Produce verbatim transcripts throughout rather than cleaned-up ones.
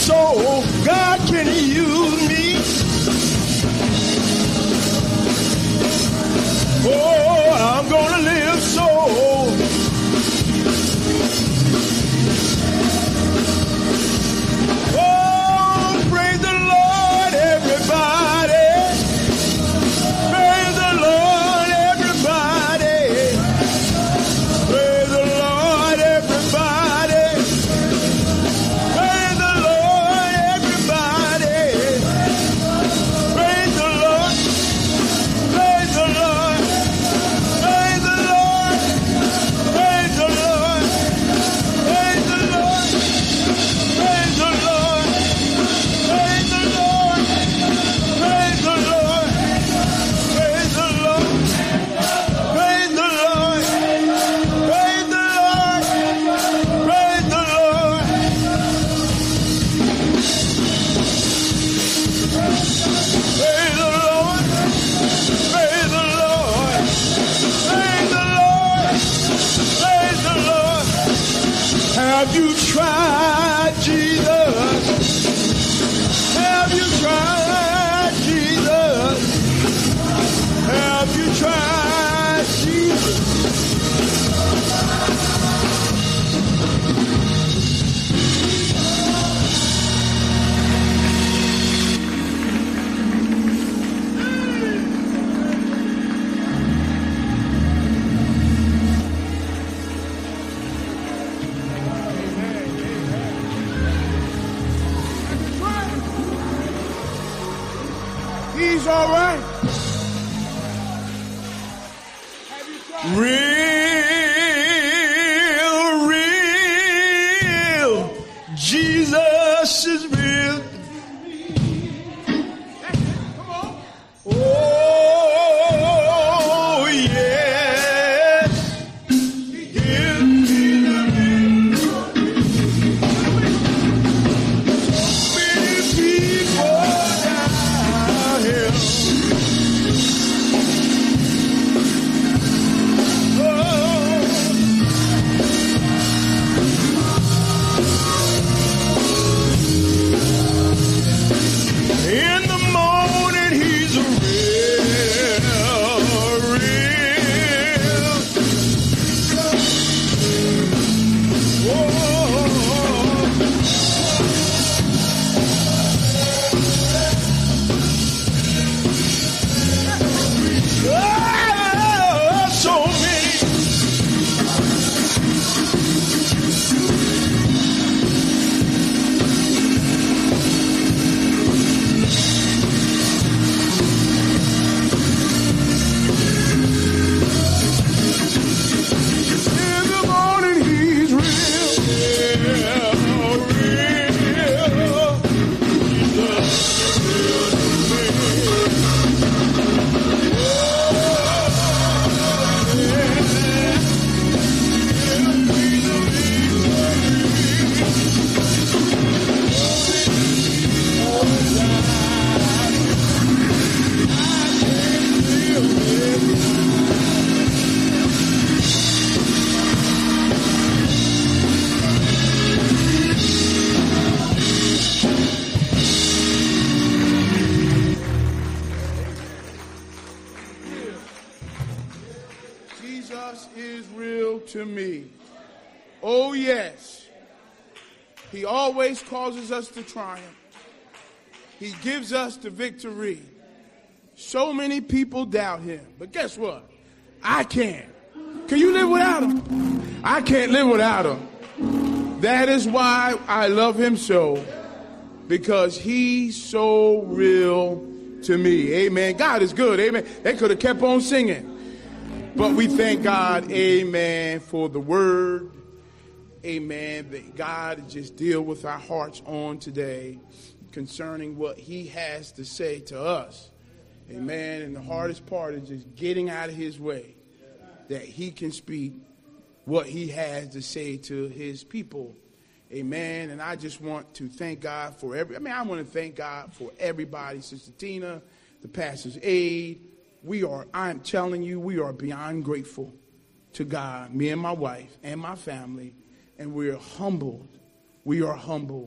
so God can use me. Oh, I'm gonna live so. Oh, praise the Lord, everybody. Praise the Lord, everybody. Praise the Lord, everybody. Praise the Lord, everybody. Praise the Lord. Praise the Lord. Praise the Lord. Praise the Lord. Praise the Lord. Praise the Lord. Praise the Lord. Praise the Lord. Praise the Lord. Praise the Lord. Praise the Lord. Praise the Lord. Praise the Lord. Praise the Lord. Praise the Lord. Praise the Lord. Have you tried Jesus? Have you tried Jesus? Have you tried Jesus? He's all right. Real, real. Jesus is real. Oh, yes. He gives me the many people down here. In the morning, he's a real, real. Oh, so many. In the morning, he's real, real, real. Jesus is real to me. Oh, yes. He always causes us to triumph. He gives us the victory. So many people doubt him. But guess what? I can. Can you live without him? I can't live without him. That is why I love him so. Because he's so real to me. Amen. God is good. Amen. They could have kept on singing. But we thank God, amen, for the word. Amen. That God just deal with our hearts on today concerning what he has to say to us. Amen. And the hardest part is just getting out of his way, that he can speak what he has to say to his people. Amen. And I just want to thank God for every, I mean, I want to thank God for everybody. Sister Tina, the pastor's aide. We are, I'm telling you, we are beyond grateful to God, me and my wife and my family. And we are humbled. We are humbled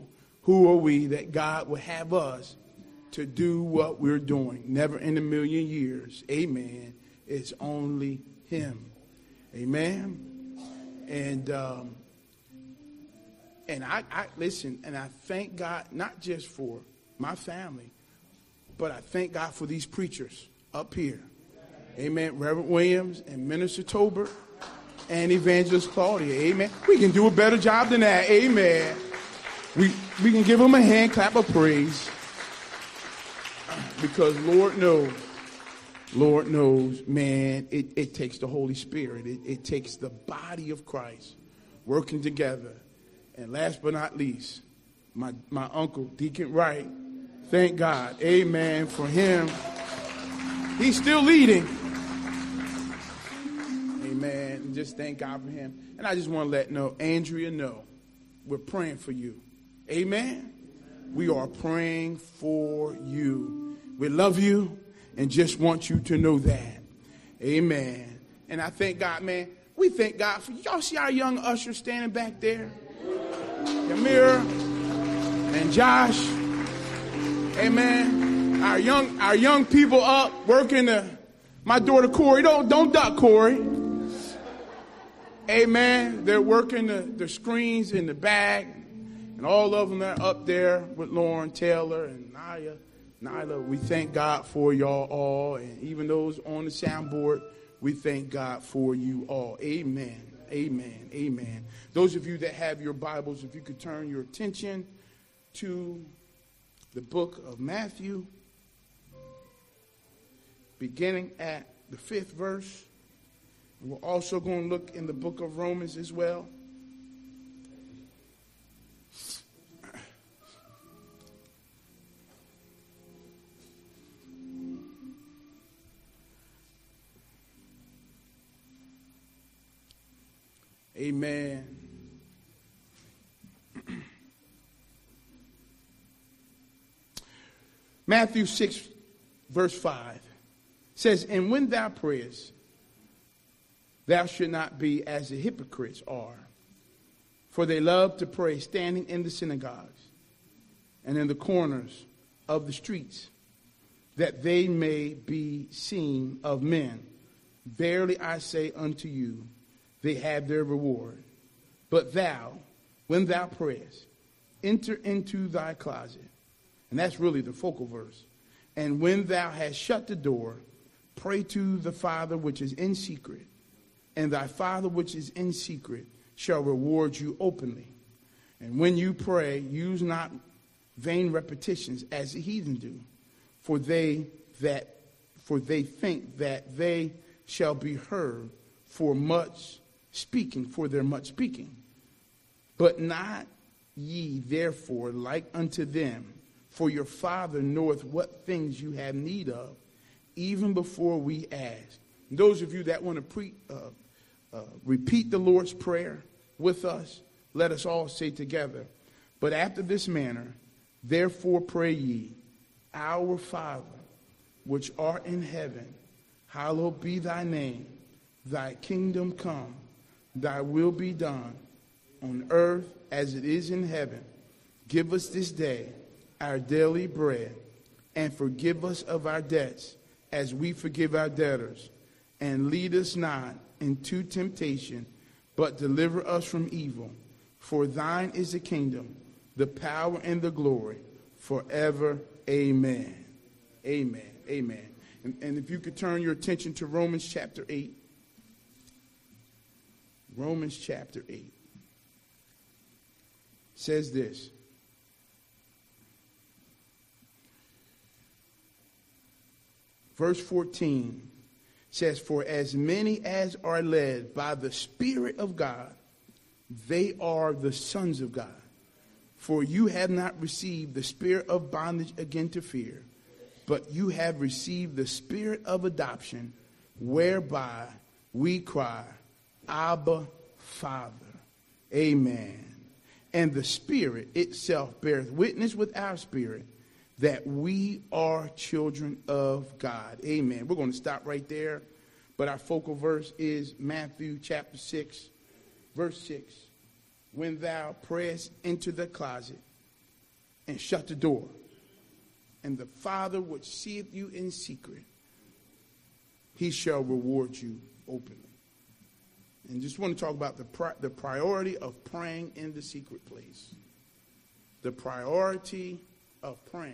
who are we that God would have us to do what we're doing? Never in a million years. Amen. It's only him. Amen. And um, and I, I listen, and I thank God not just for my family, but I thank God for these preachers up here. Amen. Reverend Williams and Minister Tolbert and Evangelist Claudia. Amen. We can do a better job than that. Amen. We we can give them a hand clap of praise, because Lord knows, Lord knows, man, it, it takes the Holy Spirit. It, it takes the body of Christ working together. And last but not least, my, my uncle, Deacon Wright, thank God, amen, for him. He's still leading. Amen. And just thank God for him. And I just want to let know, Andrea, know, we're praying for you. Amen. We are praying for you. We love you and just want you to know that. Amen. And I thank God, man. We thank God for y'all. See our young usher standing back there? Yamir and Josh. Amen. Our young our young people up working the my daughter Corey. Don't don't duck, Corey. Amen. They're working the, the screens in the back. And all of them are up there with Lauren Taylor and Naya. Nyla, we thank God for y'all all. And even those on the soundboard, we thank God for you all. Amen. Amen. Amen. Those of you that have your Bibles, if you could turn your attention to the book of Matthew, beginning at the fifth verse. And we're also going to look in the book of Romans as well. Amen. Matthew six, verse five says, "And when thou prayest, thou should not be as the hypocrites are, for they love to pray standing in the synagogues and in the corners of the streets, that they may be seen of men. Verily I say unto you, they have their reward. But thou, when thou prayest, enter into thy closet." And that's really the focal verse. "And when thou hast shut the door, pray to the Father which is in secret, and thy Father which is in secret shall reward you openly. And when you pray, use not vain repetitions as the heathen do, for they that for they think that they shall be heard for much speaking, for their much speaking. But not ye therefore like unto them, for your Father knoweth what things you have need of, even before we ask." And those of you that want to pre, uh, uh, repeat the Lord's Prayer with us, let us all say together, "But after this manner, therefore pray ye, Our Father, which art in heaven, hallowed be thy name. Thy kingdom come. Thy will be done on earth as it is in heaven. Give us this day our daily bread, and forgive us of our debts as we forgive our debtors. And lead us not into temptation, but deliver us from evil. For thine is the kingdom, the power, and the glory, forever. Amen." Amen. Amen. And, and if you could turn your attention to Romans chapter eight. Romans chapter eight says this. Verse fourteen says, "For as many as are led by the Spirit of God, they are the sons of God. For you have not received the spirit of bondage again to fear, but you have received the spirit of adoption, whereby we cry, Abba, Father." Amen. "And the Spirit itself beareth witness with our spirit that we are children of God." Amen. We're going to stop right there. But our focal verse is Matthew chapter six, verse six. "When thou prayest into the closet, and shut the door. And the Father which seeth you in secret, he shall reward you openly. And just want to talk about the pri- the priority of praying in the secret place. The priority of praying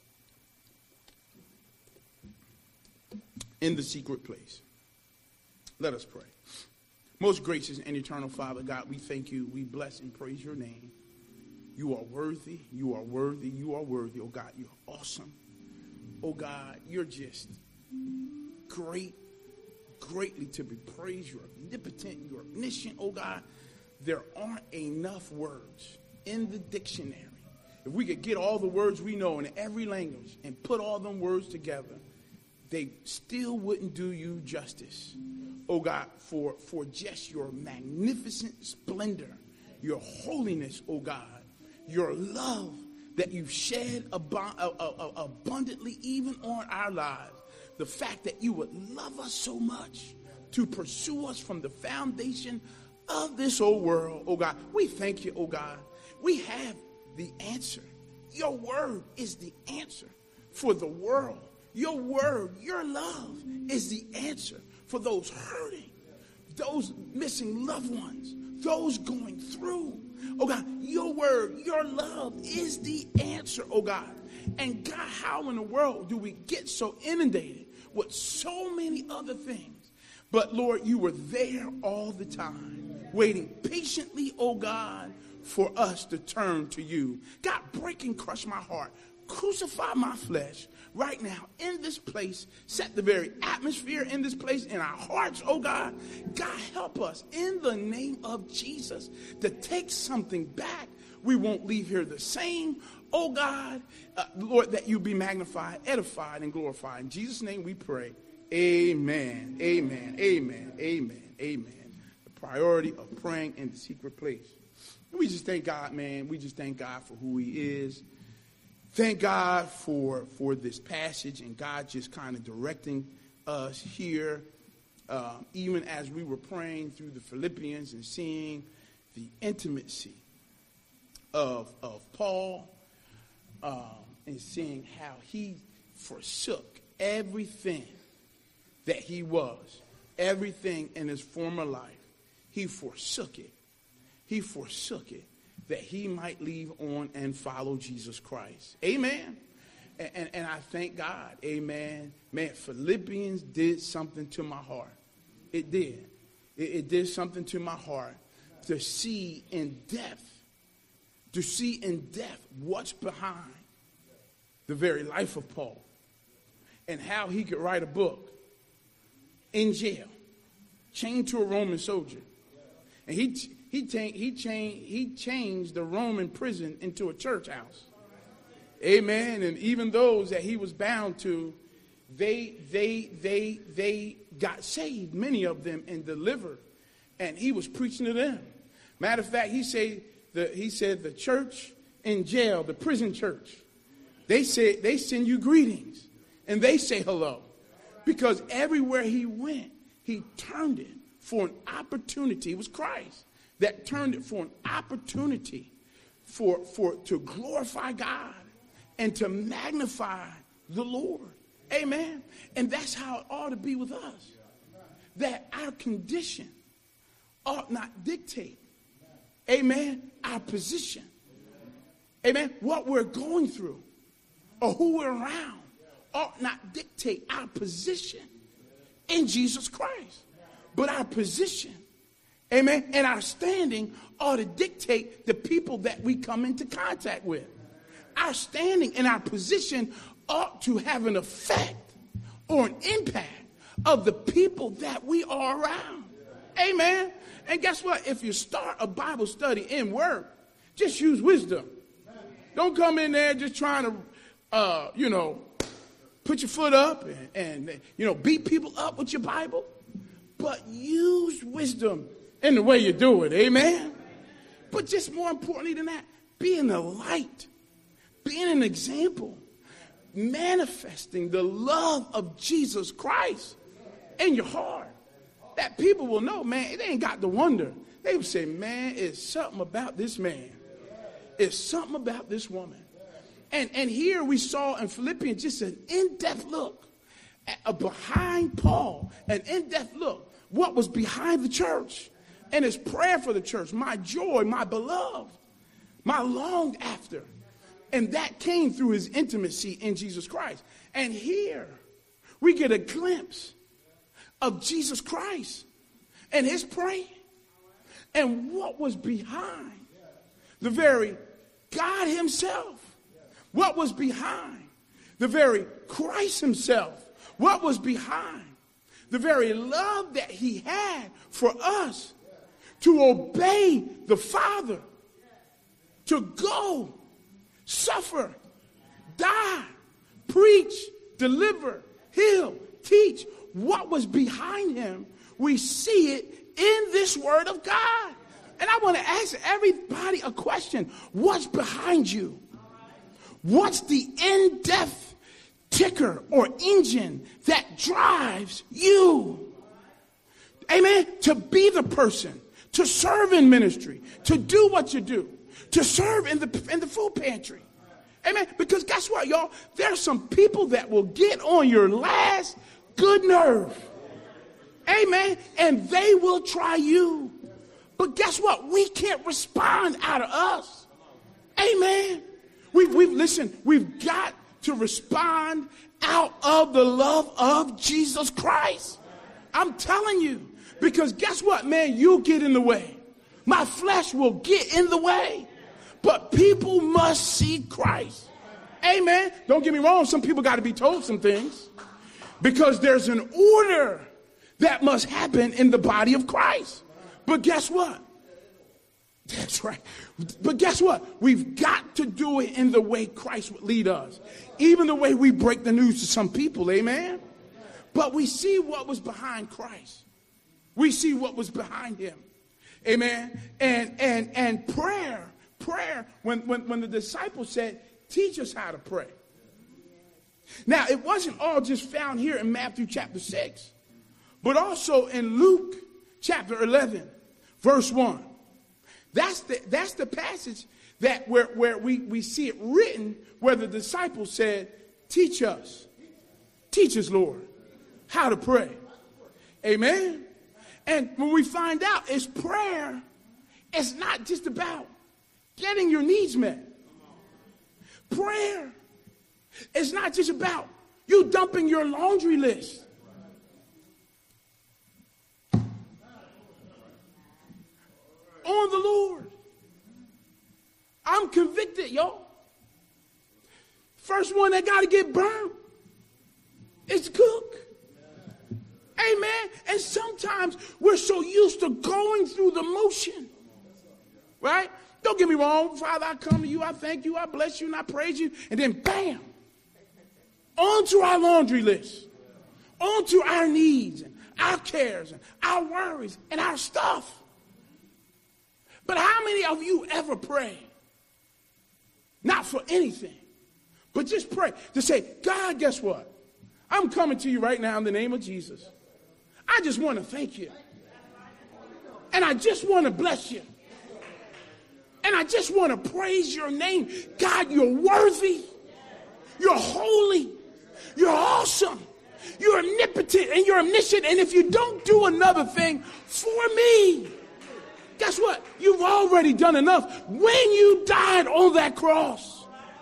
in the secret place. Let us pray. Most gracious and eternal Father, God, we thank you. We bless and praise your name. You are worthy. You are worthy. You are worthy. Oh, God, you're awesome. Oh, God, you're just great, greatly to be praised. You're omnipotent. You're omniscient. Oh, God, there aren't enough words in the dictionary. If we could get all the words we know in every language and put all them words together, they still wouldn't do you justice. Oh, God, for, for just your magnificent splendor, your holiness, oh, God, your love that you've shed ab- uh, uh, abundantly even on our lives. The fact that you would love us so much to pursue us from the foundation of this old world. Oh, God, we thank you, oh, God. We have the answer. Your word is the answer for the world. Your word, your love is the answer for those hurting, those missing loved ones, those going through. Oh, God, your word, your love is the answer, oh, God. And, God, how in the world do we get so inundated with so many other things? But, Lord, you were there all the time, waiting patiently, oh, God, for us to turn to you. God, break and crush my heart. Crucify my flesh right now in this place. Set the very atmosphere in this place in our hearts, oh God. God, help us in the name of Jesus to take something back. We won't leave here the same. Oh God, uh, Lord, that you be magnified, edified, and glorified. In Jesus' name we pray. Amen, amen, amen, amen, amen. The priority of praying in the secret place. And we just thank God, man. We just thank God for who he is. Thank God for, for this passage and God just kind of directing us here, uh, even as we were praying through the Philippians and seeing the intimacy of, of Paul um, and seeing how he forsook everything that he was, everything in his former life. He forsook it. He forsook it, that he might leave on and follow Jesus Christ. Amen. And, and, and I thank God. Amen. Man, Philippians did something to my heart. It did. It, it did something to my heart to see in depth, to see in depth what's behind the very life of Paul and how he could write a book in jail, chained to a Roman soldier. And he... He, ta- he, changed, he changed the Roman prison into a church house. Amen. And even those that he was bound to, they, they, they, they got saved, many of them, and delivered. And he was preaching to them. Matter of fact, he said the, he said the church in jail, the prison church, they said they send you greetings and they say hello. Because everywhere he went, he turned it for an opportunity. It was Christ that turned it for an opportunity for, for to glorify God and to magnify the Lord. Amen. And that's how it ought to be with us. That our condition ought not dictate, amen, our position. Amen. What we're going through or who we're around ought not dictate our position in Jesus Christ. But our position, amen, and our standing ought to dictate the people that we come into contact with. Our standing and our position ought to have an effect or an impact of the people that we are around. Amen. And guess what? If you start a Bible study in word, just use wisdom. Don't come in there just trying to, uh, you know, put your foot up and, and, you know, beat people up with your Bible. But use wisdom in the way you do it. Amen. But just more importantly than that, being a light, being an example, manifesting the love of Jesus Christ in your heart. That people will know, man, they ain't got to wonder. They will say, man, it's something about this man. It's something about this woman. And, and here we saw in Philippians just an in-depth look at, uh, behind Paul, an in-depth look, what was behind the church and his prayer for the church, my joy, my beloved, my longed after. And that came through his intimacy in Jesus Christ. And here we get a glimpse of Jesus Christ and his praying and what was behind the very God himself. What was behind the very Christ himself. What was behind the very love that he had for us to obey the Father, to go, suffer, die, preach, deliver, heal, teach. What was behind him, we see it in this word of God. And I want to ask everybody a question. What's behind you? What's the in-depth ticker or engine that drives you? Amen. To be the person, to serve in ministry, to do what you do, to serve in the in the food pantry. Amen. Because guess what, y'all? There's some people that will get on your last good nerve. Amen. And they will try you. But guess what? We can't respond out of us. Amen. We've, we've listen, we've got to respond out of the love of Jesus Christ. I'm telling you. Because guess what, man? You'll get in the way. My flesh will get in the way. But people must see Christ. Amen. Don't get me wrong. Some people got to be told some things. Because there's an order that must happen in the body of Christ. But guess what? That's right. But guess what? We've got to do it in the way Christ would lead us. Even the way we break the news to some people. Amen. But we see what was behind Christ. We see what was behind him. Amen. And and and prayer, prayer, when, when, when the disciples said, teach us how to pray. Now, it wasn't all just found here in Matthew chapter six, but also in Luke chapter eleven, verse one. That's the, that's the passage that where, where we, we see it written where the disciples said, teach us, teach us, Lord, how to pray. Amen. And when we find out it's prayer, it's not just about getting your needs met. Prayer is not just about you dumping your laundry list. On the Lord. I'm convicted, y'all. First one that got to get burned is cook. Amen. And sometimes we're so used to going through the motion. Right? Don't get me wrong. Father, I come to you. I thank you. I bless you and I praise you. And then bam. Onto our laundry list. Onto our needs and our cares and our worries and our stuff. But how many of you ever pray? Not for anything, but just pray. To say, God, guess what? I'm coming to you right now in the name of Jesus. I just want to thank you. And I just want to bless you. And I just want to praise your name. God, you're worthy. You're holy. You're awesome. You're omnipotent and you're omniscient. And if you don't do another thing for me, guess what? You've already done enough when you died on that cross.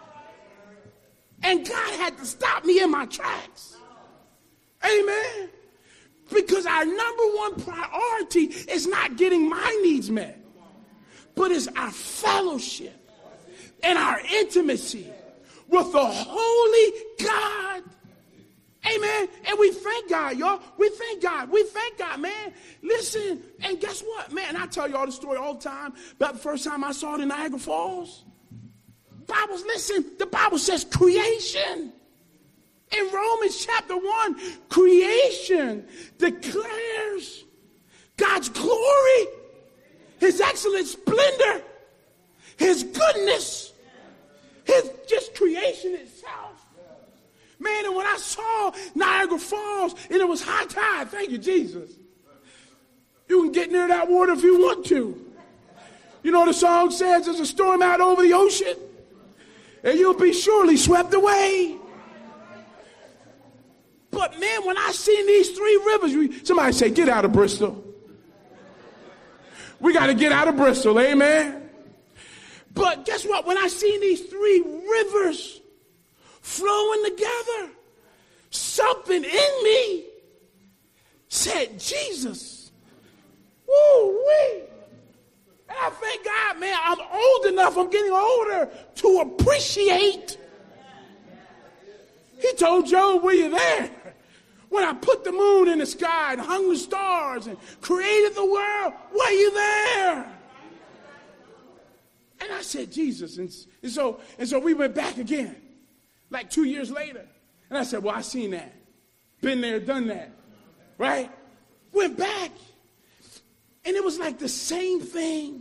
And God had to stop me in my tracks. Amen. Because our number one priority is not getting my needs met, but it's our fellowship and our intimacy with the holy God. Amen. And we thank God, y'all. We thank God. We thank God, man. Listen, and guess what, man? I tell y'all the story all the time about the first time I saw the Niagara Falls. Bibles, listen, the Bible says creation. In Romans chapter one, creation declares God's glory, his excellent splendor, his goodness, his just creation itself. Man, and when I saw Niagara Falls and it was high tide, thank you, Jesus. You can get near that water if you want to. You know what the song says, there's a storm out over the ocean. and you'll be surely swept away. But man, when I seen these three rivers, we, somebody say, get out of Bristol. We got to get out of Bristol, amen. But guess what? When I seen these three rivers flowing together, something in me said, Jesus. Woo-wee. And I thank God, man, I'm old enough, I'm getting older to appreciate. He told Job, were you there? When I put the moon in the sky and hung the stars and created the world, were you there? And I said, Jesus. And, and so and so we went back again, like two years later. And I said, well, I seen that. Been there, done that. Right? Went back. And it was like the same thing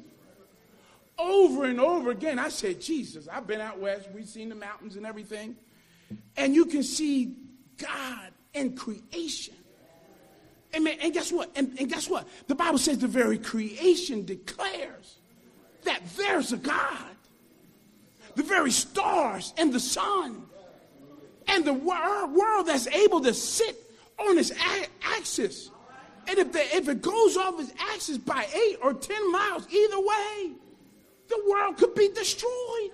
over and over again. I said, Jesus, I've been out west. We've seen the mountains and everything. And you can see God in creation. And, man, and guess what? And, and guess what? The Bible says the very creation declares that there's a God. The very stars and the sun and the wor- world that's able to sit on its a- axis. And if, the, if it goes off its axis by eight or ten miles, either way, the world could be destroyed.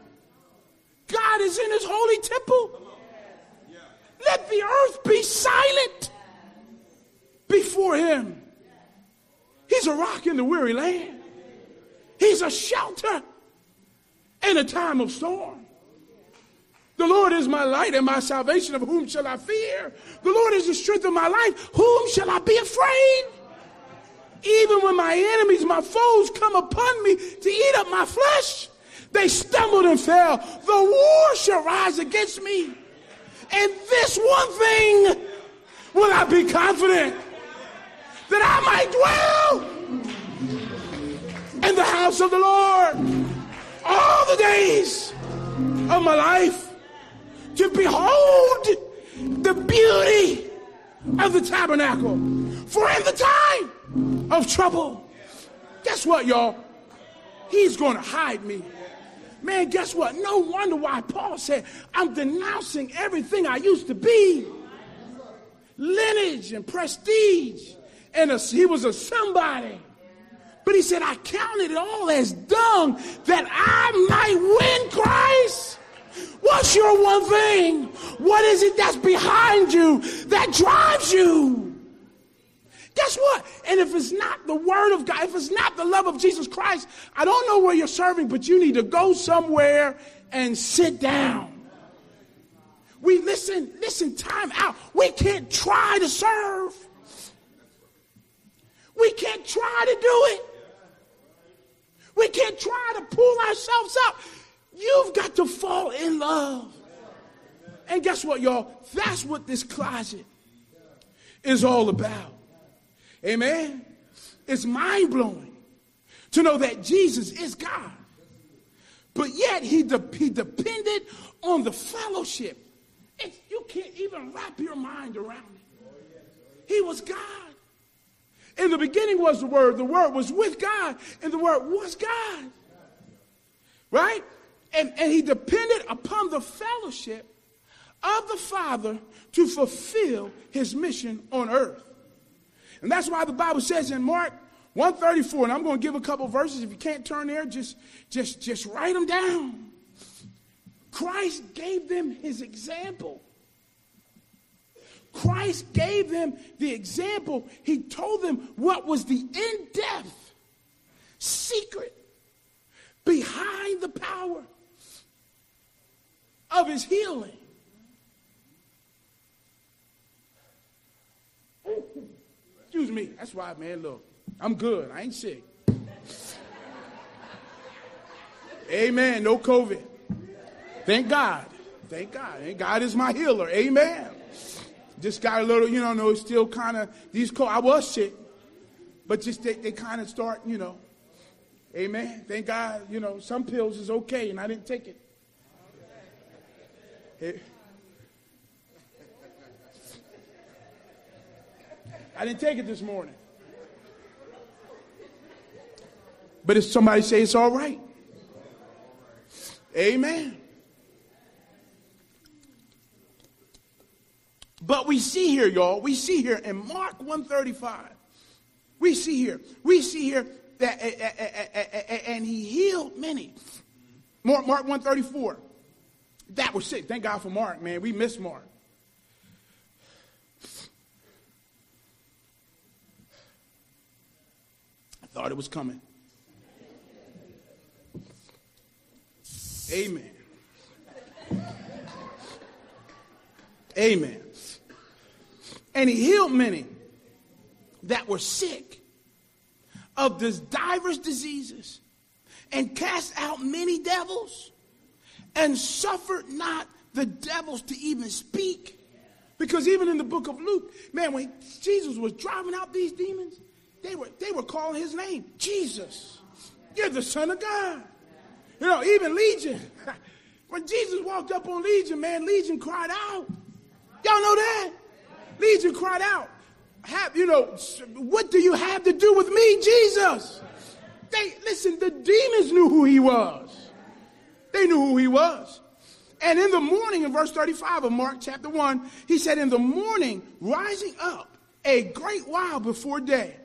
God is in his holy temple. Let the earth be silent before him. He's a rock in the weary land. He's a shelter in a time of storm. The Lord is my light and my salvation. Of whom shall I fear? The Lord is the strength of my life. Whom shall I be afraid? Even when my enemies, my foes come upon me to eat up my flesh, they stumbled and fell. The war shall rise against me. And this one thing will I be confident, that I might dwell in the house of the Lord all the days of my life, to behold the beauty of the tabernacle. For in the time of trouble, guess what, y'all? He's going to hide me. Man, guess what? No wonder why Paul said, I'm denouncing everything I used to be. Lineage and prestige. And a, he was a somebody. But he said, I counted it all as dung that I might win Christ. What's your one thing? What is it that's behind you that drives you? Guess what? And if it's not the word of God, if it's not the love of Jesus Christ, I don't know where you're serving, but you need to go somewhere and sit down. We listen, listen, time out. We can't try to serve. We can't try to do it. We can't try to pull ourselves up. You've got to fall in love. And guess what, y'all? That's what this closet is all about. Amen. It's mind-blowing to know that Jesus is God. But yet he, de- he depended on the fellowship. It's, you can't even wrap your mind around it. He was God. In the beginning was the Word. The Word was with God, and the Word was God. Right? And, and he depended upon the fellowship of the Father to fulfill his mission on earth. And that's why the Bible says in Mark one thirty-four, and I'm going to give a couple verses. If you can't turn there, just, just, just write them down. Christ gave them his example. Christ gave them the example. He told them what was the in-depth secret behind the power of his healing. Excuse me. That's why, man, look, I'm good. I ain't sick. Amen. No COVID. Thank God. Thank God. And God is my healer. Amen. Just got a little, you know, no, still kind of, these cold. I was sick, but just they, they kind of start, you know. Amen. Thank God, you know, some pills is okay, and I didn't take it. It I didn't take it this morning. But if somebody say it's all right. Amen. But we see here, y'all, we see here in Mark one thirty-five, we see here, we see here that, and he healed many. Mark, Mark one thirty-four, that was sick. Thank God for Mark, man. We miss Mark. I thought it was coming. Amen. Amen. And he healed many that were sick of the divers diseases, and cast out many devils, and suffered not the devils to even speak. Because even in the book of Luke, man, when Jesus was driving out these demons, they were they were calling his name, Jesus. You're the Son of God. You know, even Legion. When Jesus walked up on Legion, man, Legion cried out. Y'all know that? Legion cried out. Have, you know, what do you have to do with me, Jesus? They, listen, the demons knew who he was. They knew who he was. And in the morning, in verse thirty-five of Mark chapter one, he said, in the morning, rising up a great while before day,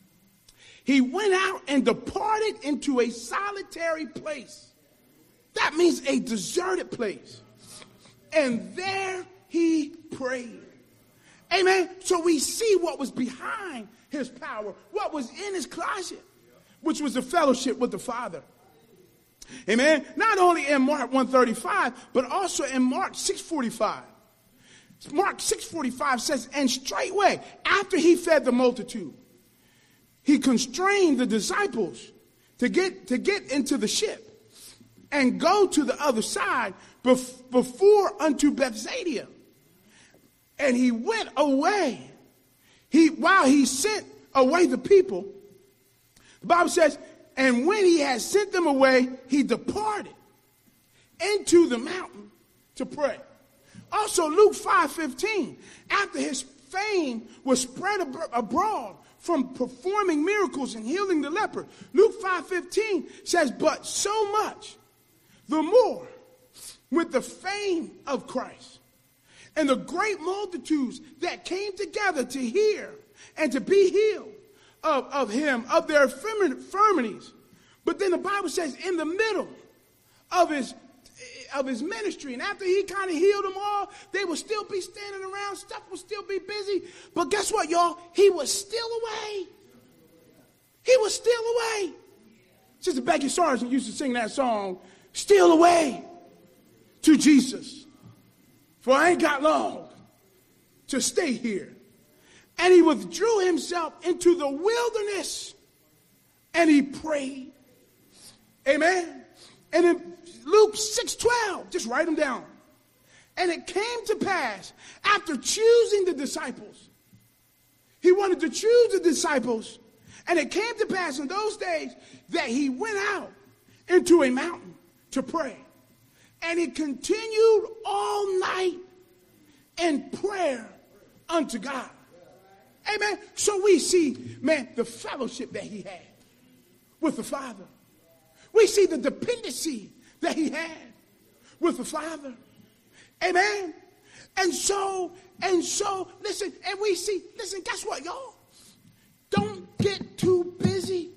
he went out and departed into a solitary place. That means a deserted place. And there he prayed. Amen. So we see what was behind his power, what was in his closet, which was the fellowship with the Father. Amen. Not only in Mark one thirty-five, but also in Mark six forty-five. Mark six forty-five says, and straightway, after he fed the multitude, he constrained the disciples to get, to get into the ship and go to the other side bef- before unto Bethsaida. And he went away. He, while he sent away the people, the Bible says, and when he had sent them away, he departed into the mountain to pray. Also, Luke five fifteen, after his fame was spread ab- abroad from performing miracles and healing the leper, Luke five fifteen says, but so much the more with the fame of Christ and the great multitudes that came together to hear and to be healed of, of him, of their infirmities. But then the Bible says in the middle of his of his ministry, and after he kind of healed them all, they would still be standing around, stuff would still be busy. But guess what, y'all? He was still away. He was still away. Sister Becky Sargent used to sing that song, Still Away to Jesus. For I ain't got long to stay here. And he withdrew himself into the wilderness and he prayed. Amen. And in Luke six twelve, just write them down. And it came to pass after choosing the disciples. He wanted to choose the disciples. And it came to pass in those days that he went out into a mountain to pray. And he continued all night in prayer unto God. Amen. So we see, man, the fellowship that he had with the Father. We see the dependency that he had with the Father. Amen. And so, and so, listen, and we see, listen, guess what, y'all? Don't get too busy.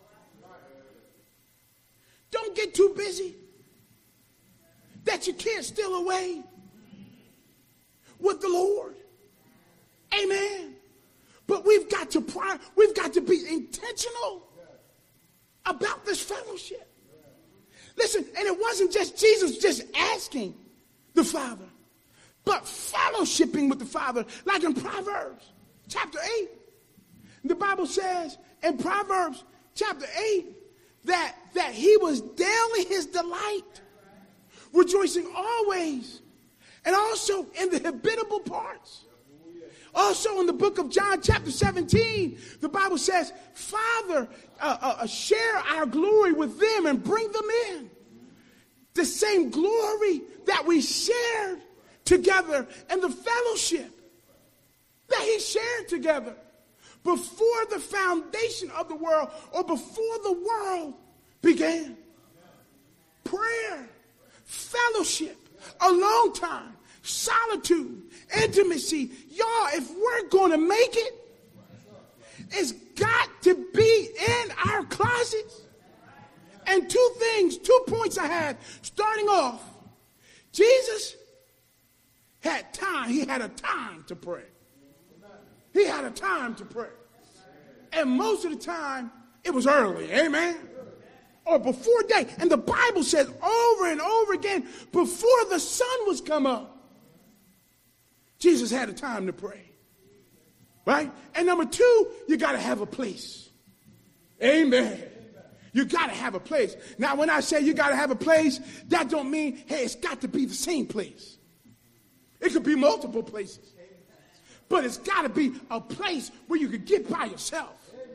Don't get too busy that you can't steal away with the Lord. Amen. But we've got to prior, we've got to be intentional about this fellowship. Listen, and it wasn't just Jesus just asking the Father, but fellowshipping with the Father, like in Proverbs chapter eight. The Bible says in Proverbs chapter eight that, that he was daily his delight, rejoicing always, and also in the habitable parts. Also in the book of John chapter seventeen, the Bible says, Father, uh, uh, share our glory with them and bring them in. The same glory that we shared together in the fellowship that he shared together before the foundation of the world or before the world began. Prayer, fellowship, alone time, solitude, intimacy. Y'all, if we're going to make it, it's got to be in our closets. And two things, two points I had starting off. Jesus had time. He had a time to pray. He had a time to pray. And most of the time, it was early. Amen. Or before day. And the Bible says over and over again, before the sun was come up, Jesus had a time to pray. Right? And number two, you got to have a place. Amen. You got to have a place. Now, when I say you got to have a place, that don't mean, hey, it's got to be the same place. It could be multiple places. But it's got to be a place where you can get by yourself.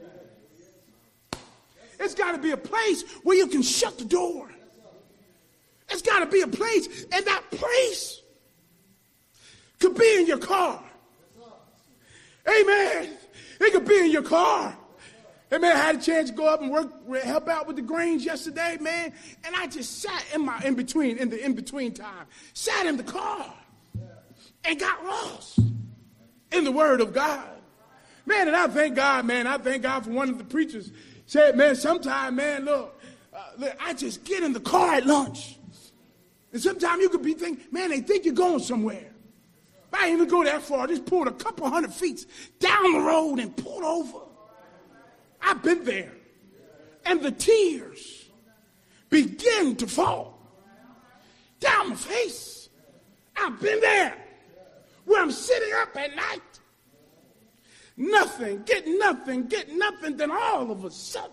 It's got to be a place where you can shut the door. It's got to be a place, and that place could be in your car. Amen. It could be in your car. Amen. I had a chance to go up and work, help out with the Grange yesterday, man. And I just sat in my in between, in the in between time, sat in the car and got lost in the Word of God. Man, and I thank God, man. I thank God for one of the preachers said, man, sometime, man, look, uh, look, I just get in the car at lunch. And sometimes you could be thinking, man, they think you're going somewhere. I didn't even go that far. I just pulled a couple hundred feet down the road and pulled over. I've been there. And the tears begin to fall down my face. I've been there where I'm sitting up at night. Nothing, get nothing, get nothing, then all of a sudden,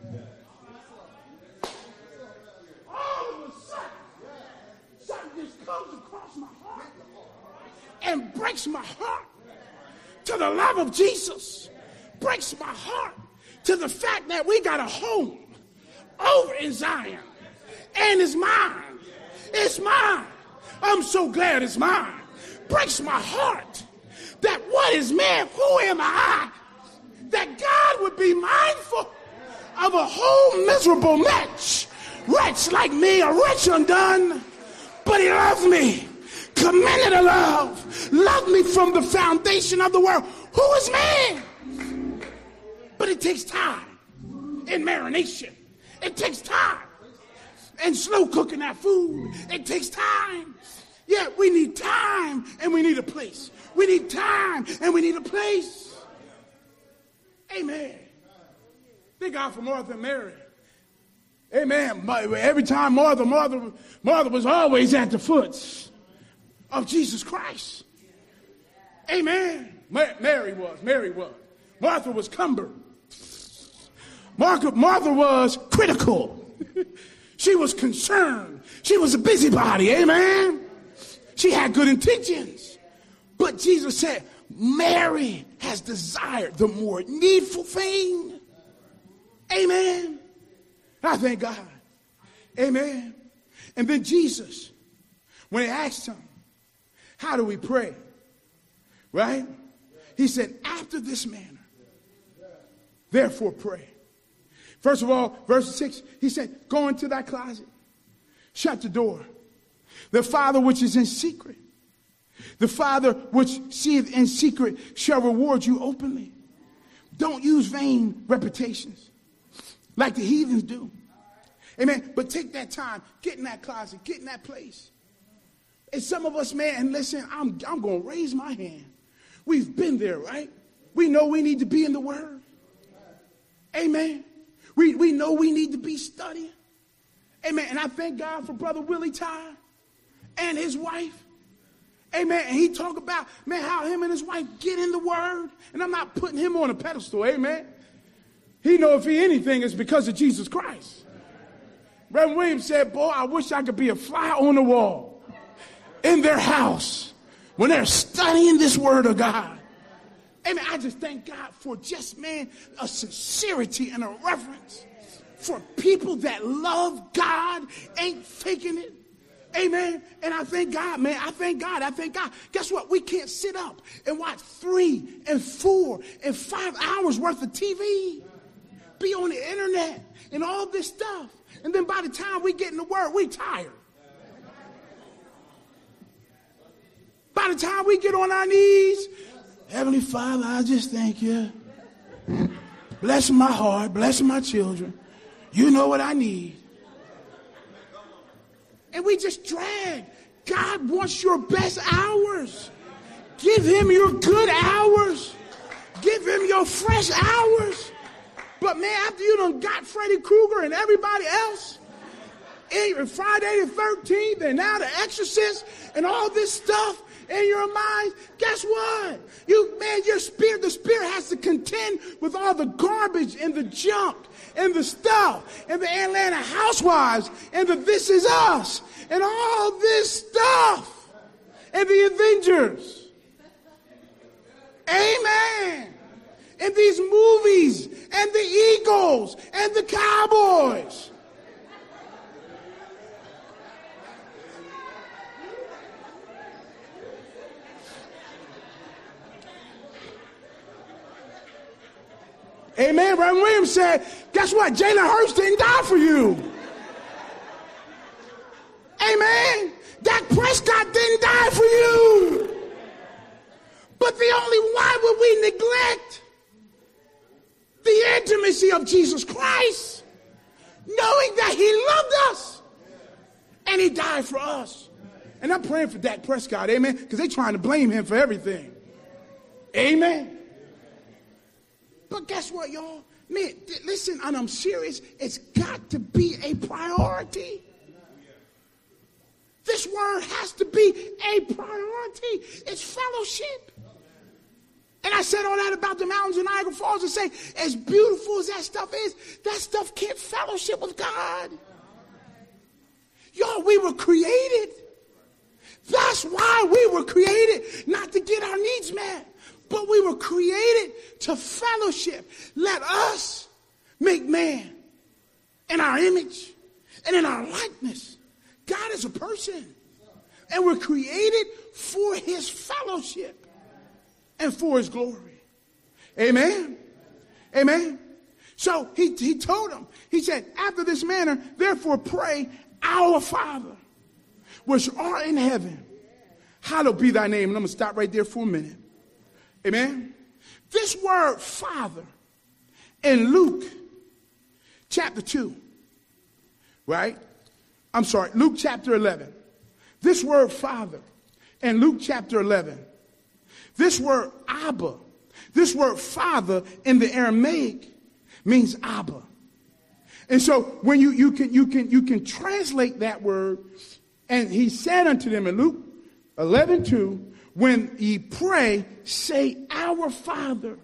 all of a sudden, something just comes across my heart and breaks my heart to the love of Jesus. Breaks my heart to the fact that we got a home over in Zion. And it's mine. It's mine. I'm so glad it's mine. Breaks my heart that what is man, who am I, that God would be mindful of a whole miserable wretch, wretch like me, a wretch undone, but he loved me, commended a love, loved me from the foundation of the world. Who is man? But it takes time in marination. It takes time and slow cooking that food. It takes time. Yeah, we need time and we need a place. We need time and we need a place. Amen. Thank God for Martha and Mary. Amen. Every time Martha, Martha, Martha was always at the foot of Jesus Christ. Amen. Mary was. Mary was. Martha was cumbered. Martha, Martha was critical. She was concerned. She was a busybody. Amen. She had good intentions. But Jesus said, Mary has desired the more needful thing. Amen. I thank God. Amen. And then Jesus, when he asked him, how do we pray? Right? He said, after this manner, therefore pray. First of all, verse six, he said, go into thy closet, shut the door. The Father which is in secret, the Father which seeth in secret shall reward you openly. Don't use vain reputations like the heathens do. Amen. But take that time, get in that closet, get in that place. And some of us, man, and listen, I'm, I'm going to raise my hand. We've been there, right? We know we need to be in the Word. Amen. We, we know we need to be studying. Amen. And I thank God for Brother Willie Ty and his wife. Amen. And he talk about, man, how him and his wife get in the Word. And I'm not putting him on a pedestal. Amen. He know if he anything, it's because of Jesus Christ. Reverend Williams said, boy, I wish I could be a fly on the wall in their house when they're studying this Word of God. Amen. I just thank God for just, man, a sincerity and a reverence for people that love God, ain't faking it. Amen. And I thank God, man. I thank God. I thank God. Guess what? We can't sit up and watch three and four and five hours worth of T V. Be on the internet and all this stuff. And then by the time we get in the Word, we tired. of time we get on our knees, Heavenly Father, I just thank you. Bless my heart, bless my children. You know what I need. And we just drag. God wants your best hours. Give him your good hours. Give him your fresh hours. But man, after you done got Freddy Krueger and everybody else, and Friday the thirteenth, and now the Exorcist, and all this stuff in your mind, guess what? You, man, your spirit, the spirit has to contend with all the garbage and the junk and the stuff and the Atlanta Housewives and the This Is Us and all this stuff and the Avengers. Amen. And these movies and the Eagles and the Cowboys. Amen. Reverend Williams said, guess what? Jalen Hurts didn't die for you. Amen. Dak Prescott didn't die for you. But the only, why would we neglect the intimacy of Jesus Christ, knowing that he loved us and he died for us? And I'm praying for Dak Prescott, amen, because they're trying to blame him for everything. Amen. But guess what, y'all? Man, th- listen, and I'm serious. It's got to be a priority. This word has to be a priority. It's fellowship. And I said all that about the mountains of Niagara Falls and say, as beautiful as that stuff is, that stuff can't fellowship with God. Y'all, we were created. That's why we were created, not to get our needs met. But we were created to fellowship. Let us make man in our image and in our likeness. God is a person. And we're created for his fellowship and for his glory. Amen. Amen. So he, he told them, he said, after this manner, therefore pray, our Father, which art in heaven, hallowed be thy name. And I'm going to stop right there for a minute. Amen. This word Father in Luke chapter two, right? I'm sorry, Luke chapter eleven. This word Father in Luke chapter eleven. This word Abba, this word Father in the Aramaic means Abba. And so when you, you can you can you can translate that word, and he said unto them in Luke eleven two, when ye pray, say, our Father.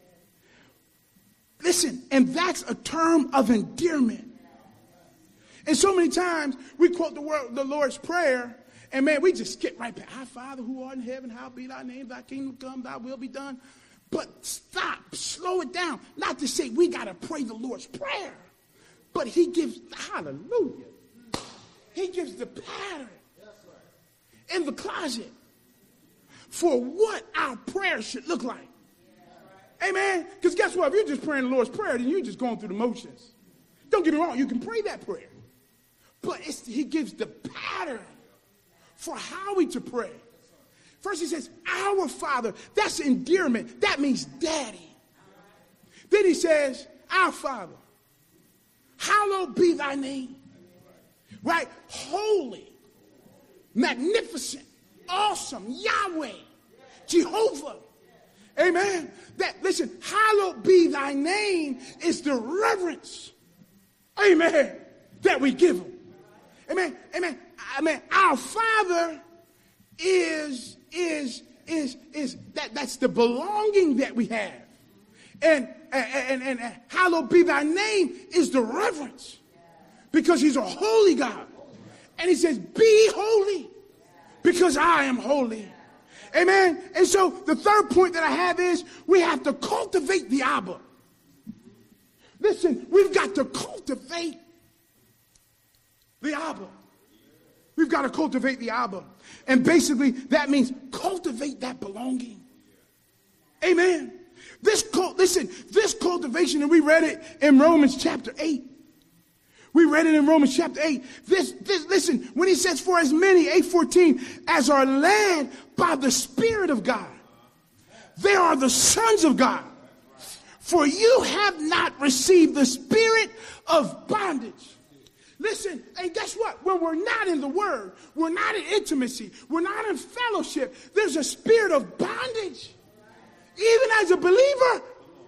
Listen, and that's a term of endearment. And so many times we quote the word, the Lord's Prayer, and man, we just skip right back. Our Father who art in heaven, hallowed be thy name, thy kingdom come, thy will be done. But stop, slow it down. Not to say we got to pray the Lord's Prayer, but he gives, hallelujah, he gives the pattern in the closet for what our prayer should look like. Amen? Because guess what? If you're just praying the Lord's Prayer, then you're just going through the motions. Don't get me wrong. You can pray that prayer. But it's, he gives the pattern for how we to pray. First he says, our Father. That's endearment. That means daddy. Then he says, our Father. Hallowed be thy name. Right? Holy. Magnificent. Awesome, Yahweh, Jehovah. Amen. That, listen, hallowed be thy name is the reverence. Amen. That we give him. Amen. Amen. Amen. Our Father is, is, is, is, that, that's the belonging that we have. And, and, and, and hallowed be thy name is the reverence. Because he's a holy God. And he says, be holy. Because I am holy. Amen. And so the third point that I have is we have to cultivate the Abba. Listen, we've got to cultivate the Abba. We've got to cultivate the Abba. And basically that means cultivate that belonging. Amen. This, listen, this cultivation, and we read it in Romans chapter eight, We read it in Romans chapter eight. This, this, listen, when he says, for as many, eight fourteen, as are led by the Spirit of God, they are the sons of God. For you have not received the spirit of bondage. Listen, and guess what? When we're not in the Word, we're not in intimacy, we're not in fellowship, there's a spirit of bondage. Even as a believer,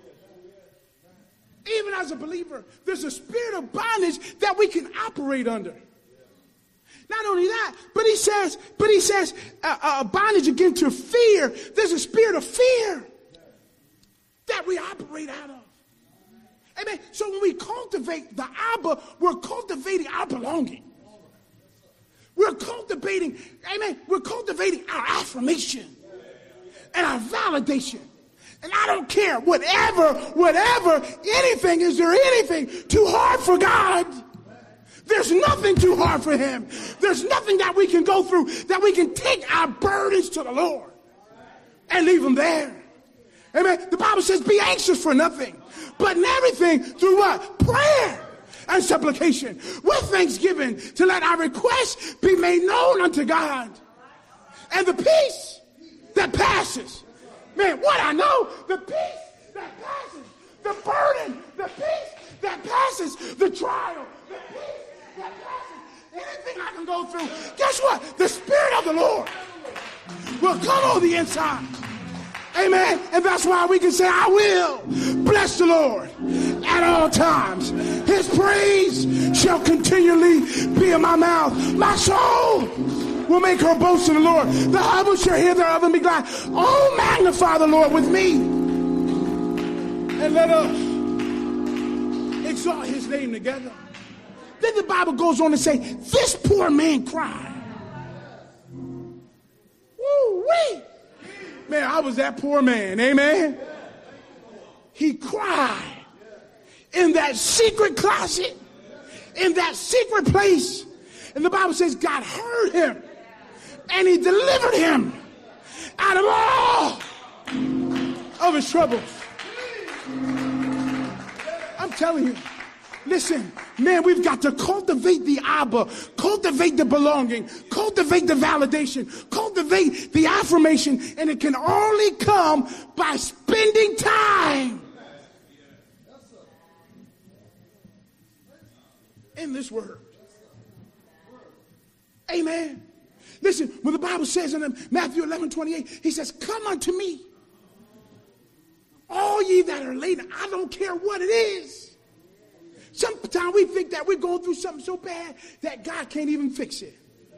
even as a believer, there's a spirit of bondage that we can operate under. Not only that, but he says, but he says, uh, uh, bondage again to fear. There's a spirit of fear that we operate out of. Amen. So when we cultivate the Abba, we're cultivating our belonging. We're cultivating, amen, we're cultivating our affirmation and our validation. And I don't care, whatever, whatever, anything, is there anything too hard for God? There's nothing too hard for him. There's nothing that we can go through that we can take our burdens to the Lord and leave them there. Amen. The Bible says, be anxious for nothing, but in everything through what? Prayer and supplication with thanksgiving, to let our requests be made known unto God. And the peace that passes, man, what I know, the peace that passes, the burden, the peace that passes, the trial, the peace that passes, anything I can go through, guess what? The Spirit of the Lord will come on the inside. Amen. And that's why we can say, I will bless the Lord at all times. His praise shall continually be in my mouth. My soul will make her boast in the Lord. The humble shall hear thereof and be glad. Oh, magnify the Lord with me. And let us exalt his name together. Then the Bible goes on to say, this poor man cried. Woo-wee. Man, I was that poor man. Amen. He cried in that secret closet, in that secret place. And the Bible says God heard him and he delivered him out of all of his troubles. I'm telling you. Listen, man, we've got to cultivate the Abba, cultivate the belonging, cultivate the validation, cultivate the affirmation, and it can only come by spending time in this word. Amen. Listen, when the Bible says in Matthew eleven twenty-eight, he says, come unto me, all ye that are laden. I don't care what it is. Sometimes we think that we're going through something so bad that God can't even fix it.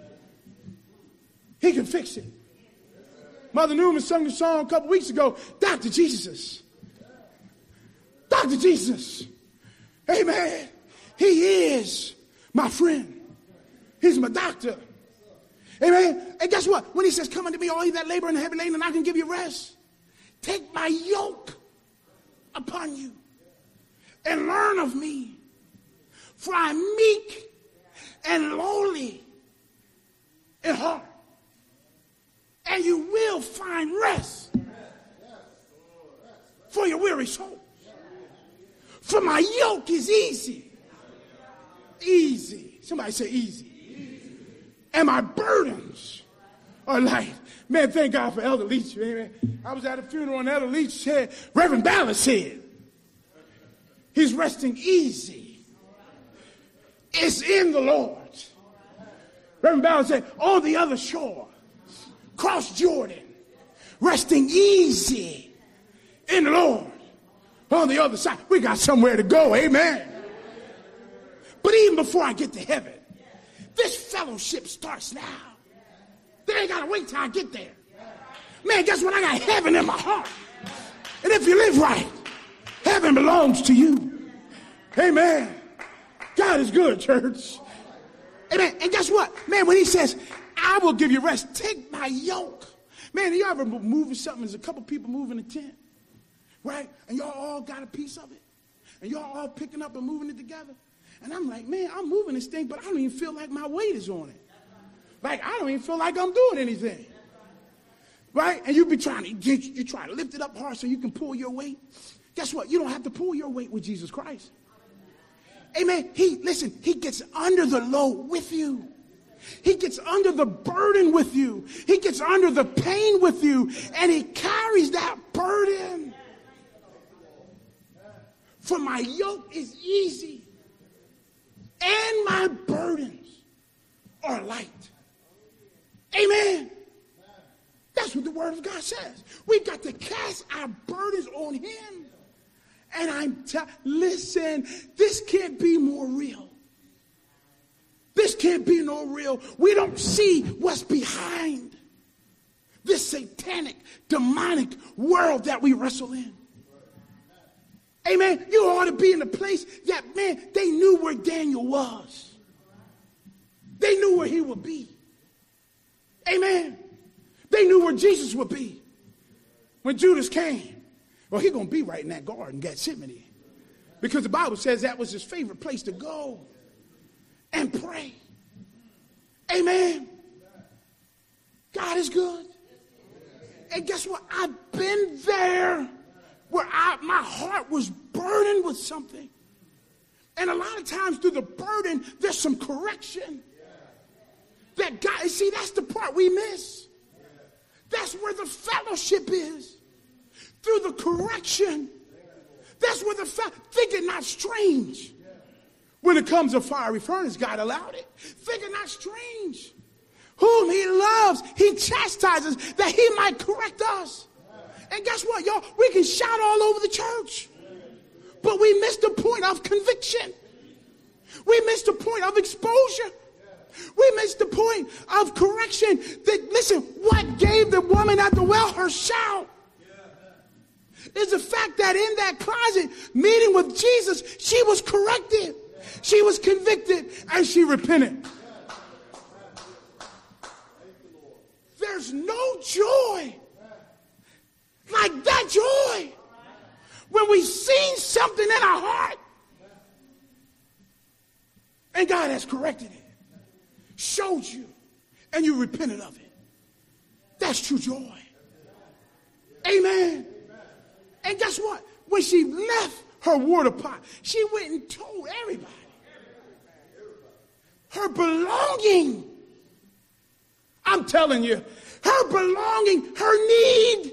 He can fix it. Mother Newman sung the song a couple weeks ago, Doctor Jesus. Doctor Jesus. Amen. He is my friend. He's my doctor. Amen. And guess what? When he says, come unto me, all ye that labor and heavy laden, and I can give you rest. Take my yoke upon you and learn of me. For I am meek and lowly in heart, and you will find rest for your weary soul. For my yoke is easy. Easy. Somebody say easy. And my burdens are light. Man, thank God for Elder Leach. Man. I was at a funeral and Elder Leach said, Reverend Ballard said, he's resting easy. It's in the Lord. Reverend Ballard said, on the other shore, cross Jordan, resting easy in the Lord. On the other side, we got somewhere to go. Amen. But even before I get to heaven, this fellowship starts now. They ain't got to wait till I get there. Man, guess what? I got heaven in my heart. And if you live right, heaven belongs to you. Amen. God is good, church. Amen. And guess what? Man, when he says, I will give you rest, take my yoke. Man, you ever moving something? There's a couple people moving a tent, right? And y'all all got a piece of it. And y'all all picking up and moving it together. And I'm like, man, I'm moving this thing, but I don't even feel like my weight is on it. Like, I don't even feel like I'm doing anything. Right? And you be trying to get, you try to lift it up hard so you can pull your weight. Guess what? You don't have to pull your weight with Jesus Christ. Amen. He, listen, he gets under the load with you. He gets under the burden with you. He gets under the pain with you. And he carries that burden. For my yoke is easy. And my burdens are light. Amen. That's what the word of God says. We've got to cast our burdens on him. And I'm telling, listen, this can't be more real. This can't be no real. We don't see what's behind this satanic, demonic world that we wrestle in. Amen. You ought to be in a place that, man, they knew where Daniel was. They knew where he would be. Amen. They knew where Jesus would be when Judas came. Well, he's going to be right in that garden, Gethsemane. Because the Bible says that was his favorite place to go and pray. Amen. God is good. And guess what? I've been there where I, my heart was burdened with something. And a lot of times through the burden, there's some correction. That God, see, that's the part we miss. That's where the fellowship is. Through the correction. That's where the fe- think it not strange. When it comes to fiery furnace, God allowed it. Think it not strange. Whom he loves, he chastises that he might correct us. And guess what, y'all? We can shout all over the church. But we miss the point of conviction. We miss the point of exposure. We miss the point of correction. That, listen, what gave the woman at the well her shout is the fact that in that closet meeting with Jesus, she was corrected. She was convicted and she repented. There's no joy like that joy when we've seen something in our heart and God has corrected it, showed you, and you repented of it. That's true joy. Amen. And guess what? When she left her water pot, she went and told everybody. Her belonging. I'm telling you, her belonging, her need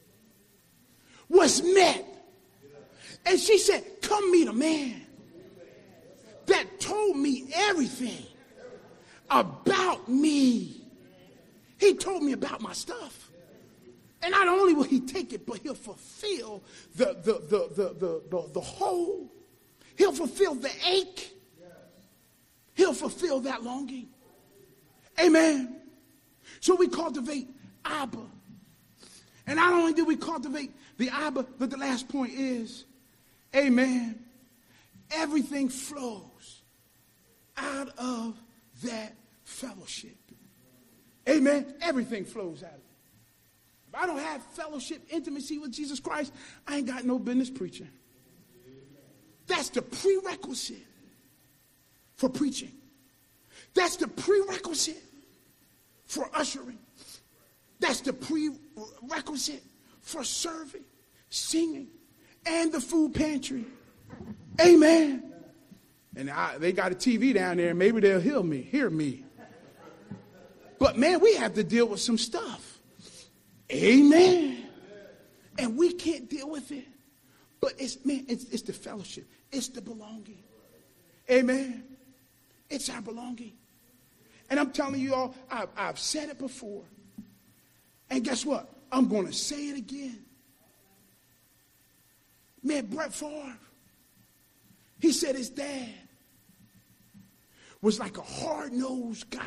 was met. And she said, come meet a man that told me everything about me. He told me about my stuff. And not only will he take it, but he'll fulfill the, the, the, the, the, the, the hole. He'll fulfill the ache. He'll fulfill that longing. Amen. So we cultivate Abba. And not only do we cultivate the Abba, but the last point is, amen, everything flows out of that fellowship. Amen. Everything flows out of it. If I don't have fellowship, intimacy with Jesus Christ, I ain't got no business preaching. That's the prerequisite for preaching. That's the prerequisite for ushering. That's the prerequisite for serving, singing, and the food pantry. Amen. And I, they got a T V down there. Maybe they'll hear me. Hear me. But man, we have to deal with some stuff. Amen. And we can't deal with it. But it's man, it's, it's the fellowship. It's the belonging. Amen. It's our belonging. And I'm telling you all, I've, I've said it before. And guess what? I'm going to say it again. Man, Brett Favre, he said his dad was like a hard-nosed guy.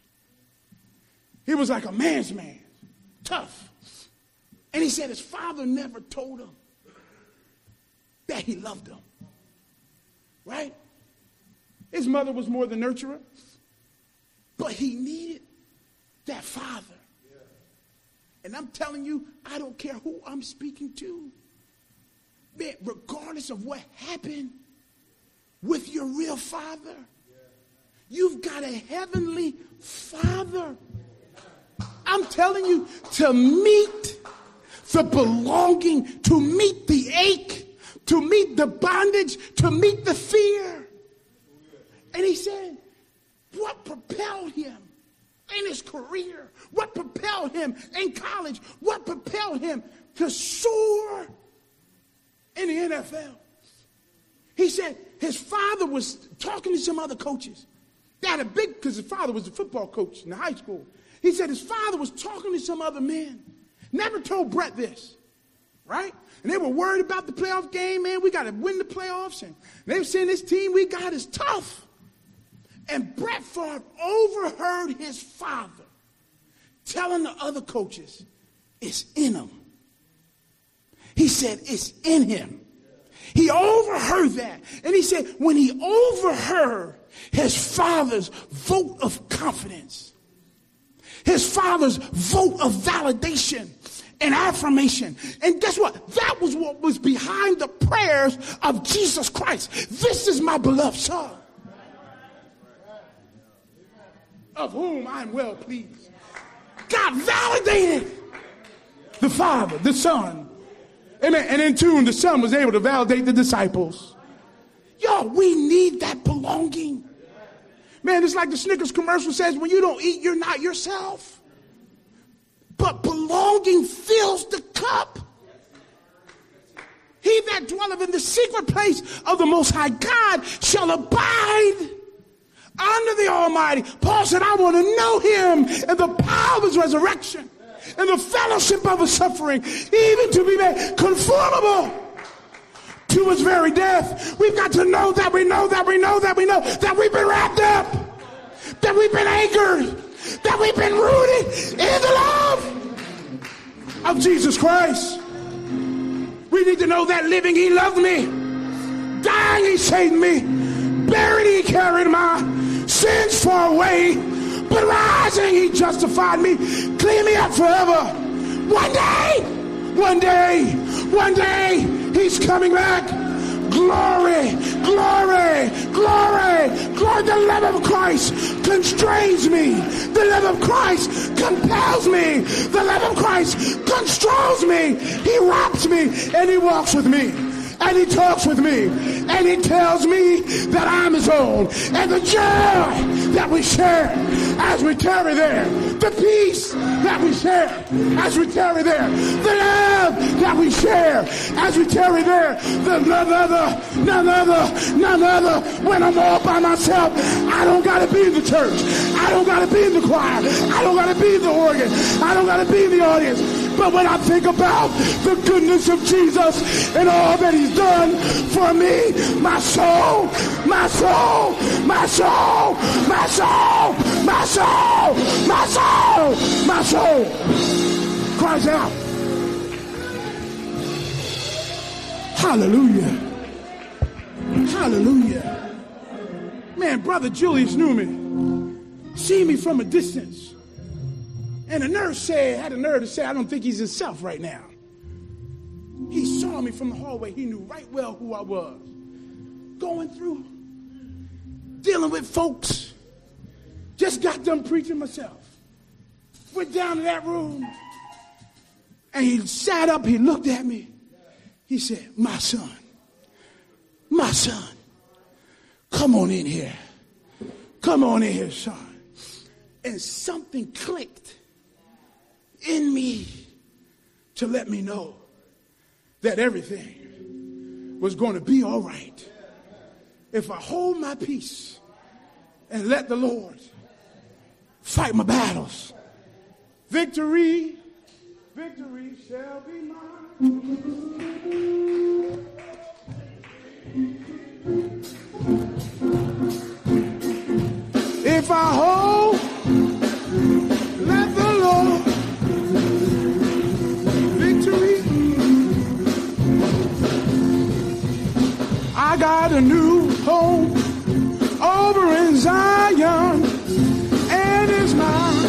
He was like a man's man, tough. And he said his father never told him that he loved him. Right? His mother was more the nurturer. But he needed that father. And I'm telling you, I don't care who I'm speaking to. Man, regardless of what happened with your real father, you've got a heavenly father. I'm telling you, to meet the belonging, to meet the ache, to meet the bondage, to meet the fear. And he said, what propelled him in his career? What propelled him in college? What propelled him to soar in the N F L? He said his father was talking to some other coaches. They had a big, because his father was a football coach in the high school. He said his father was talking to some other men. Never told Brett this, right? And they were worried about the playoff game, man. We got to win the playoffs. And they were saying this team we got is tough. And Brett Favre overheard his father telling the other coaches, it's in him. He said, it's in him. He overheard that. And he said, when he overheard his father's vote of confidence, his father's vote of validation and affirmation. And guess what? That was what was behind the prayers of Jesus Christ. This is my beloved son, of whom I am well pleased. God validated the Father, the Son. Amen. And in tune, the Son was able to validate the disciples. Yo, we need that belonging. Man, it's like the Snickers commercial says, when you don't eat, you're not yourself. But belonging fills the cup. He that dwelleth in the secret place of the Most High God shall abide under the Almighty. Paul said, I want to know him and the power of his resurrection and the fellowship of his suffering, even to be made conformable to his very death. We've got to know that we know that we know that we know that we've been wrapped up, that we've been anchored, that we've been rooted in the love of Jesus Christ. We need to know that living he loved me, dying he saved me, buried he carried my sins far away, but rising he justified me, clean me up forever. One day, one day, one day, he's coming back. Glory, glory, glory, glory. The love of Christ constrains me. The love of Christ compels me. The love of Christ controls me. He wraps me and he walks with me. And he talks with me, and he tells me that I'm his own. And the joy that we share as we tarry there, the peace that we share as we tarry there, the love that we share as we tarry there, the none other, none other, none other. When I'm all by myself, I don't got to be in the church. I don't got to be in the choir. I don't got to be in the organ. I don't got to be in the audience. But when I think about the goodness of Jesus and all that he's done for me, my soul, my soul, my soul, my soul, my soul, my soul, my soul cries out. Hallelujah. Hallelujah. Man, Brother Julius Newman see me from a distance. And the nurse said, had the nerve to say, I don't think he's himself right now. He saw me from the hallway. He knew right well who I was. Going through, dealing with folks. Just got done preaching myself. Went down to that room. And he sat up, he looked at me. He said, my son, my son, come on in here. Come on in here, son. And something clicked in me to let me know that everything was going to be all right if I hold my peace and let the Lord fight my battles. Victory, victory shall be mine. If I hold, let the Lord victory. I got a new home over in Zion, and it's mine.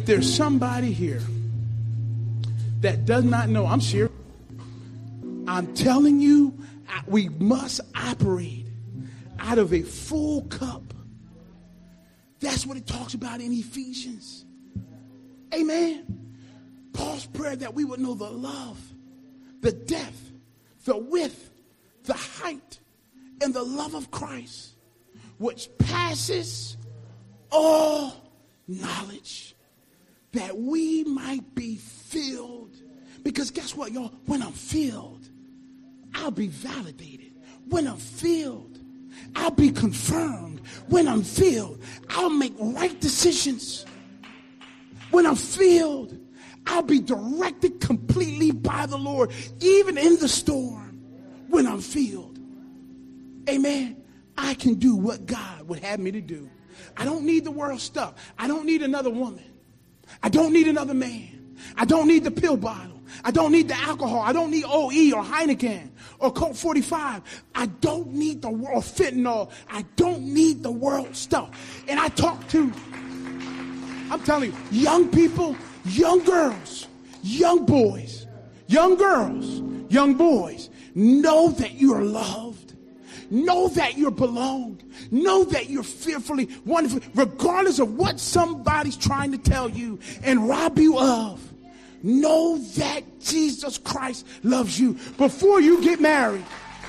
there's somebody here that does not know, I'm serious. I'm telling you, we must operate out of a full cup. That's what it talks about in Ephesians. Amen. Paul's prayer that we would know the love, the depth, the width, the height, and the love of Christ, which passes all knowledge, that we might be filled. Because guess what, y'all? When I'm filled, I'll be validated. When I'm filled, I'll be confirmed. When I'm filled, I'll make right decisions. When I'm filled, I'll be directed completely by the Lord, even in the storm. When I'm filled, amen, I can do what God would have me to do. I don't need the world stuff. I don't need another woman. I don't need another man. I don't need the pill bottle. I don't need the alcohol. I don't need O E or Heineken or Colt forty-five. I don't need the world fentanyl. I don't need the world stuff. And I talk to, I'm telling you, young people, young girls, young boys, young girls, young boys, know that you are loved. Know that you're belonged. Know that you're fearfully, wonderfully, regardless of what somebody's trying to tell you and rob you of. Know that Jesus Christ loves you. Before you get married,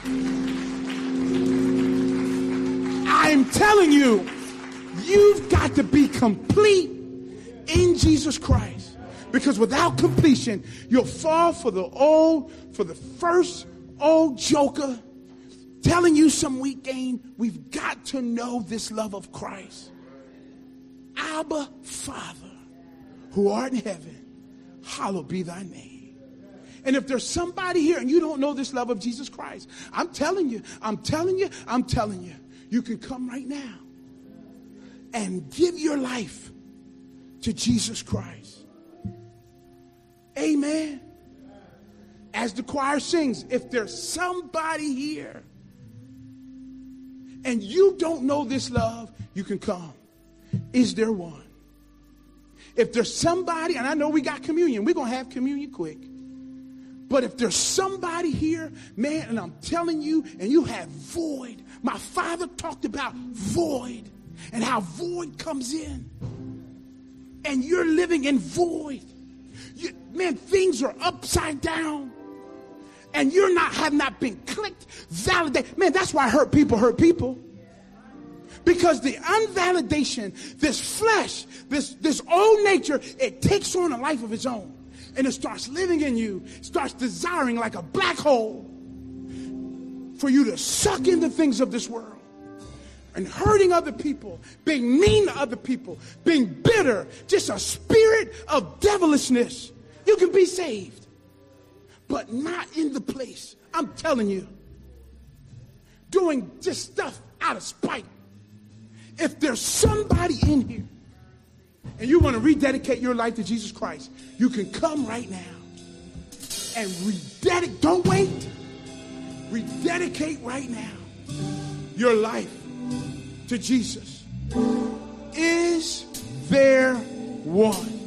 I'm telling you, you've got to be complete in Jesus Christ. Because without completion, you'll fall for the old, for the first old joker telling you some weak game. We've got to know this love of Christ. Abba, Father, who art in heaven, hallowed be thy name. And if there's somebody here and you don't know this love of Jesus Christ, I'm telling you, I'm telling you, I'm telling you, you can come right now and give your life to Jesus Christ. Amen. As the choir sings, if there's somebody here and you don't know this love, you can come. Is there one? If there's somebody, and I know we got communion, we're going to have communion quick. But if there's somebody here, man, and I'm telling you, and you have void. My father talked about void and how void comes in. And you're living in void. You, man, things are upside down. And you're not, have not been clicked, validated. Man, that's why hurt people hurt people. Because the unvalidation, this flesh, this, this old nature, it takes on a life of its own. And it starts living in you, starts desiring like a black hole for you to suck in the things of this world. And hurting other people, being mean to other people, being bitter, just a spirit of devilishness. You can be saved, but not in the place. I'm telling you, doing just stuff out of spite. If there's somebody in here and you want to rededicate your life to Jesus Christ, you can come right now and rededicate. Don't wait. Rededicate right now your life to Jesus. Is there one?